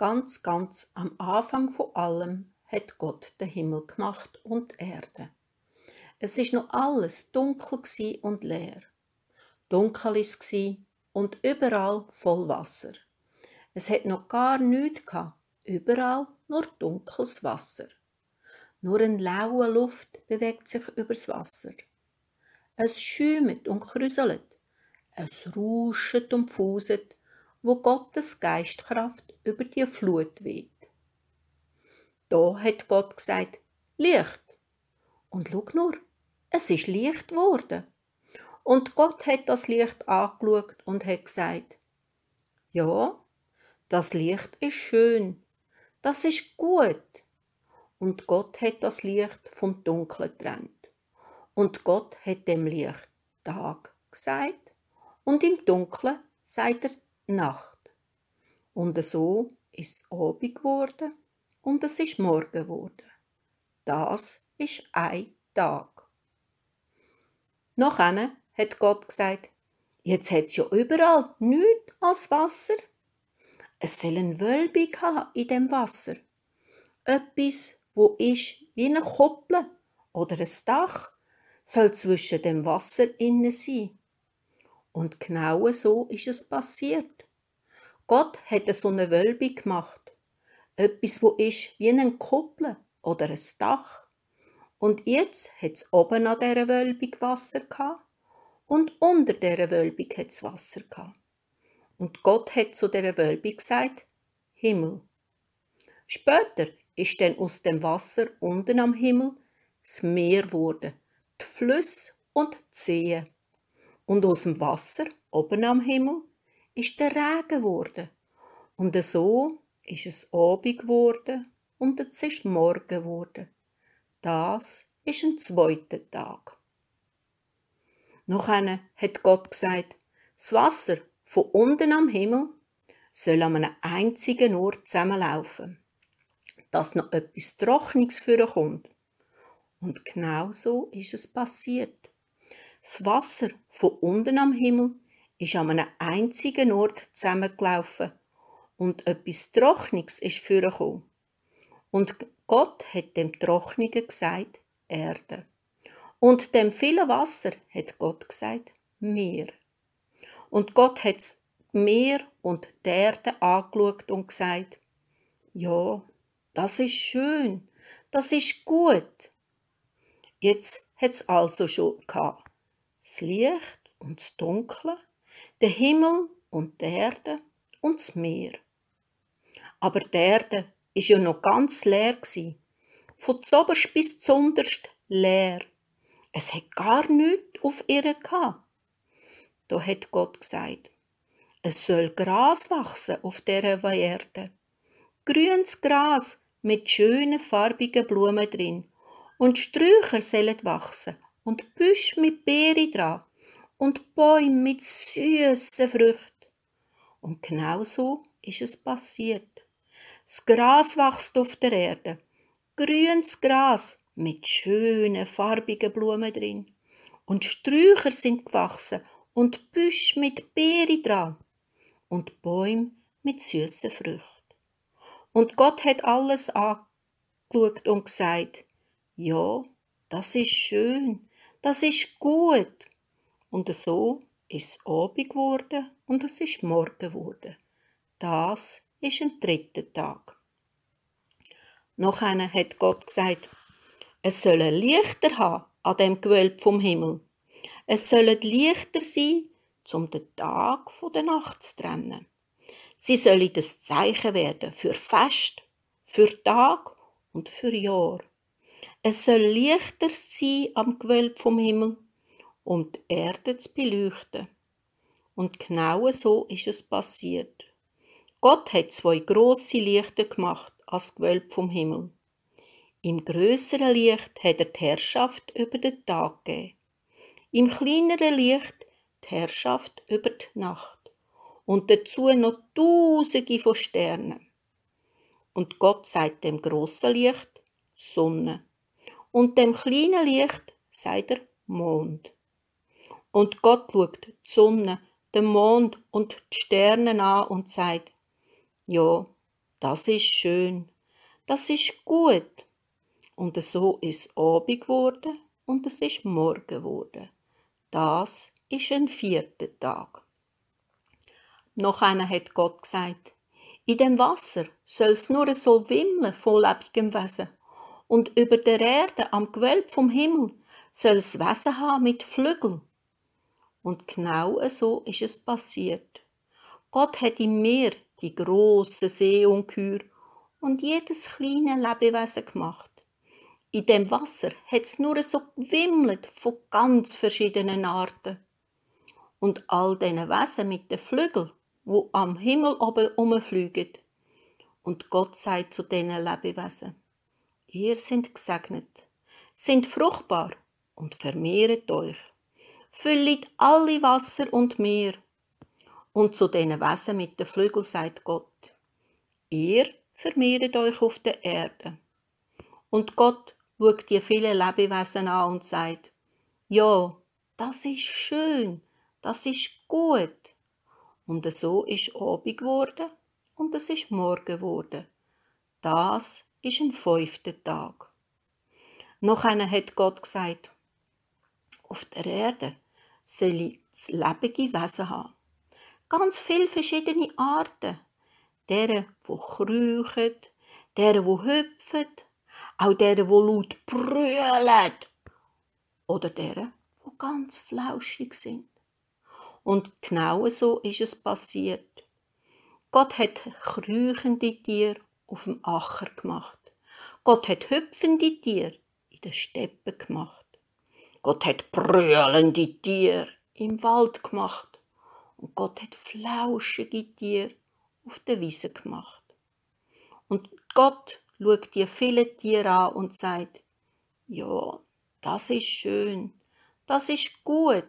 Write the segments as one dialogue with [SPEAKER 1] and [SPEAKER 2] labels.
[SPEAKER 1] Ganz am Anfang von allem hat Gott den Himmel gemacht und die Erde. Es ist noch alles dunkel und leer. Dunkel ist es und überall voll Wasser. Es hat noch gar nichts gehabt, überall nur dunkles Wasser. Nur eine laue Luft bewegt sich übers Wasser. Es schäumt und krüselt, es rauscht und fuset, wo Gottes Geistkraft über die Flut weht. Da hat Gott gesagt, Licht. Und schau nur, es ist Licht geworden. Und Gott hat das Licht angeschaut und hat gesagt, ja, das Licht ist schön, das ist gut. Und Gott hat das Licht vom Dunkeln getrennt. Und Gott hat dem Licht Tag gesagt und im Dunkeln sagt er Nacht. Und so ist es Abend geworden und es ist Morgen geworden. Das ist ein Tag. Nachher hat Gott gesagt, jetzt hat es ja überall nichts als Wasser. Es soll eine Wölbung haben in dem Wasser. Etwas, wo ist wie eine Kuppel oder ein Dach, soll zwischen dem Wasser innen sein. Und genau so ist es passiert. Gott hat so eine Wölbung gemacht. Etwas, wo ist wie eine Kuppel oder ein Dach. Und jetzt hat es oben an dieser Wölbung Wasser gehabt und unter dieser Wölbung hat es Wasser gehabt. Und Gott hat zu dieser Wölbung gesagt, Himmel. Später ist dann aus dem Wasser unten am Himmel das Meer geworden, die Flüsse und die Seen. Und aus dem Wasser oben am Himmel ist der Regen geworden. Und so ist es Abend geworden und es ist Morgen geworden. Das ist ein zweiter Tag. Nachher hat Gott gesagt, das Wasser von unten am Himmel soll an einem einzigen Ort zusammenlaufen, dass noch etwas Trockenes vorkommt. Und genau so ist es passiert. Das Wasser von unten am Himmel ist an einem einzigen Ort zusammengelaufen und etwas Trockenes ist vorgekommen. Und Gott hat dem Trocknigen gesagt, Erde. Und dem vielen Wasser hat Gott gesagt, Meer. Und Gott hat das Meer und die Erde angeschaut und gesagt, ja, das ist schön, das ist gut. Jetzt hat es also schon gehabt. Das Licht und das Dunkle, der Himmel und die Erde und das Meer. Aber die Erde war ja noch ganz leer. Von zoberst bis zunderst leer. Es hat gar nichts auf ihr gehabt. Da hat Gott gesagt, es soll Gras wachsen auf dieser Erde. Grünes Gras mit schönen farbigen Blumen drin. Und Sträucher sollen wachsen und Büsche mit Beeren dran und Bäume mit süßen Früchten. Und genau so ist es passiert. Das Gras wächst auf der Erde. Grünes Gras mit schönen farbigen Blumen drin. Und Sträucher sind gewachsen und Büsche mit Beeren dran. Und Bäume mit süßen Früchten. Und Gott hat alles angeschaut und gesagt, ja, das ist schön, das ist gut. Und so ist es Abend geworden und es ist Morgen geworden. Das ist ein dritter Tag. Nachher hat Gott gesagt, es sollen Lichter haben an dem Gewölbe vom Himmel. Es sollen Lichter sein, um den Tag von der Nacht zu trennen. Sie sollen das Zeichen werden für Fest, für Tag und für Jahr. Es soll Lichter sein am Gewölbe vom Himmel, um die Erde zu beleuchten. Und genau so ist es passiert. Gott hat 2 grosse Lichter gemacht als Gewölbe vom Himmel. Im grösseren Licht hat er die Herrschaft über den Tag gegeben. Im kleineren Licht die Herrschaft über die Nacht. Und dazu noch Tausende von Sternen. Und Gott sagt dem grossen Licht Sonne. Und dem kleinen Licht sagt er Mond. Und Gott schaut die Sonne, den Mond und die Sterne an und sagt, ja, das ist schön, das ist gut. Und so ist Abend geworden und es ist Morgen geworden. Das ist ein 4. Tag. Noch einer hat Gott gesagt, in dem Wasser soll es nur so wimmeln von lebigem Wesen. Und über der Erde am Gewölb vom Himmel soll es Wesen haben mit Flügeln. Und genau so ist es passiert. Gott hat im Meer die grossen Seeungeheuer und jedes kleine Lebewesen gemacht. In dem Wasser hat es nur so gewimmelt von ganz verschiedenen Arten. Und all diesen Wesen mit den Flügeln, wo am Himmel oben herumfliegen. Und Gott sagt zu diesen Lebewesen, ihr seid gesegnet, seid fruchtbar und vermehret euch. Füllt alle Wasser und Meer. Und zu diesen Wesen mit den Flügeln sagt Gott, ihr vermehret euch auf der Erde. Und Gott schaut die vielen Lebewesen an und sagt, ja, das ist schön, das ist gut. Und so ist Abend geworden und es ist Morgen geworden. Das ist ein 5. Tag. Noch einer hat Gott gesagt, auf der Erde soll ich das lebende Wesen haben. Ganz viele verschiedene Arten. Deren, die kriechen, deren, die hüpfen, auch deren, die laut brüllen. Oder deren, die ganz flauschig sind. Und genau so ist es passiert. Gott hat kriechende Tiere auf dem Acker gemacht. Gott hat hüpfende Tiere in den Steppen gemacht. Gott hat brüllende Tiere im Wald gemacht. Und Gott hat flauschige Tiere auf der Wiese gemacht. Und Gott schaut die vielen Tiere an und sagt, ja, das ist schön, das ist gut.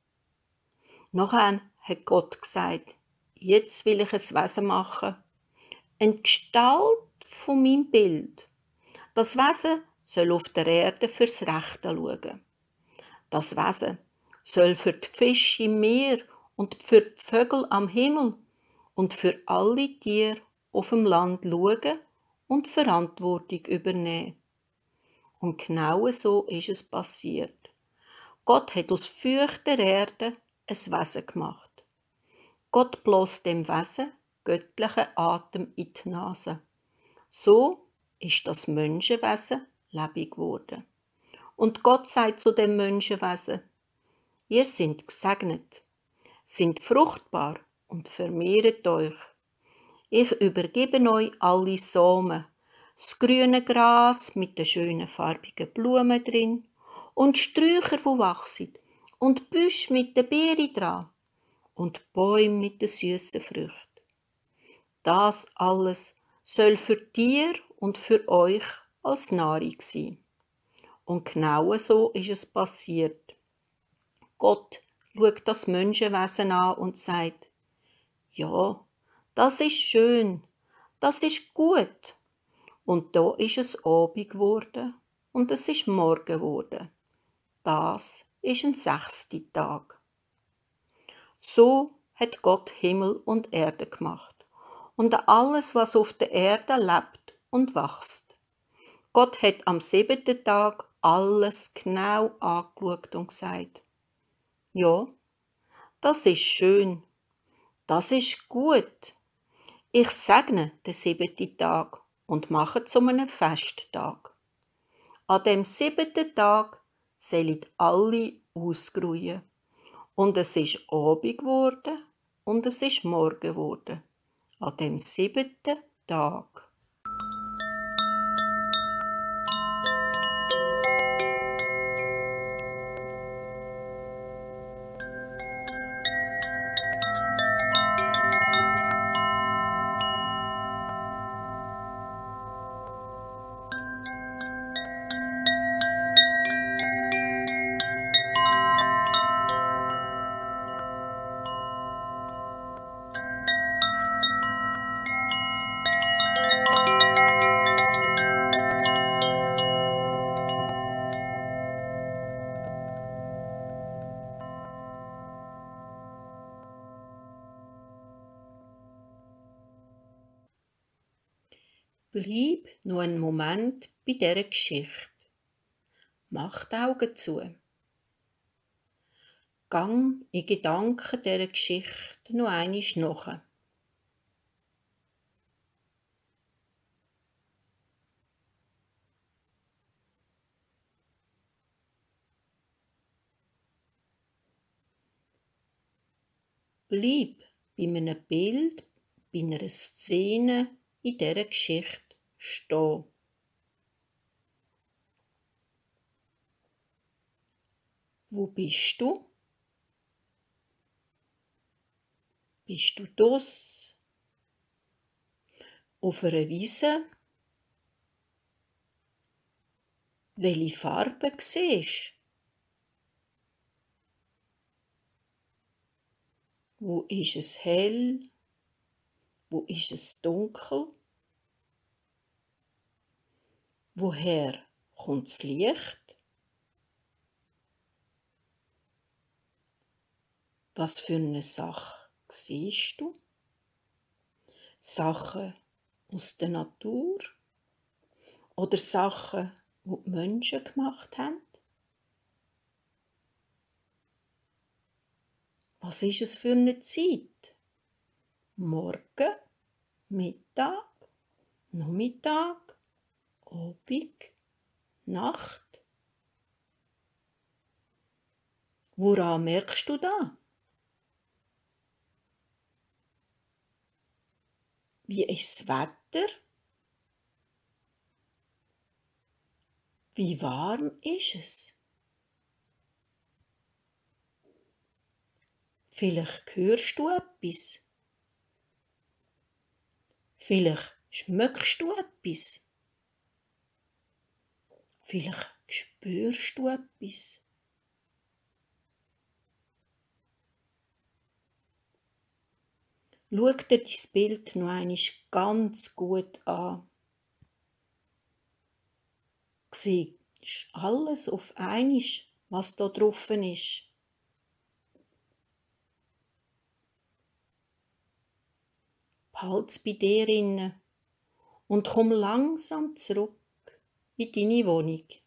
[SPEAKER 1] Nachher hat Gott gesagt, jetzt will ich ein Wesen machen, eine Gestalt von meinem Bild. Das Wesen soll auf der Erde fürs Rechte schauen. Das Wesen soll für die Fische im Meer und für die Vögel am Himmel und für alle Tiere auf dem Land schauen und Verantwortung übernehmen. Und genau so ist es passiert. Gott hat aus feuchter Erde ein Wesen gemacht. Gott bläst dem Wesen göttlichen Atem in die Nase. So ist das Menschenwesen lebendig geworden. Und Gott sagt zu dem Menschenwesen, ihr seid gesegnet, seid fruchtbar und vermehret euch. Ich übergebe euch alle Samen, das grüne Gras mit den schönen farbigen Blumen drin und Sträucher, die wachsen und Büsche mit den Beeren dran und Bäume mit den süßen Früchten. Das alles soll für dir und für euch als Nahrung sein. Und genau so ist es passiert. Gott schaut das Menschenwesen an und sagt, ja, das ist schön, das ist gut. Und da ist es Abend geworden und es ist Morgen geworden. Das ist ein 6. Tag. So hat Gott Himmel und Erde gemacht und alles, was auf der Erde lebt und wächst. Gott hat am 7. Tag alles genau angeschaut und gesagt, ja, das ist schön, das ist gut. Ich segne den 7. Tag und mache zu einem Festtag. An dem 7. Tag sollen alle ausruhen. Und es ist Abend geworden und es ist Morgen geworden. An dem 7. Tag. Bleib noch einen Moment bei dieser Geschichte. Mach die Augen zu. Gang in Gedanken dieser Geschichte noch einmal nach. Bleib bei einem Bild, bei einer Szene in dieser Geschichte stehen. Wo bist du? Bist du draussen? Auf einer Wiese? Welche Farben siehst du? Wo ist es hell? Wo ist es dunkel? Woher kommt das Licht? Was für eine Sache siehst du? Sachen aus der Natur oder Sachen, die Menschen gemacht haben? Was ist es für eine Zeit? Morgen, Mittag, Nachmittag, Abend, Nacht? Woran merkst du das? Wie ist das Wetter? Wie warm ist es? Vielleicht hörst du etwas. Vielleicht schmeckst du etwas. Vielleicht spürst du etwas. Schau dir dein Bild noch einmal ganz gut an. Siehst alles auf einmal, was da drauf ist. Behalt's bei dir inne und komm langsam zurück in deine Wohnung.